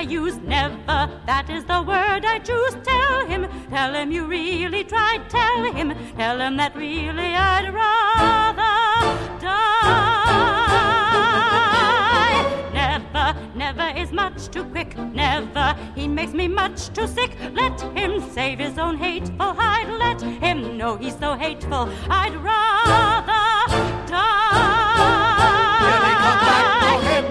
use never. That is the word I choose. Tell him you really tried. Tell him that really I'd rather die. Never is much too quick. Never, he makes me much too sick. Let him save his own hateful hide. Let him know he's so hateful. I'd rather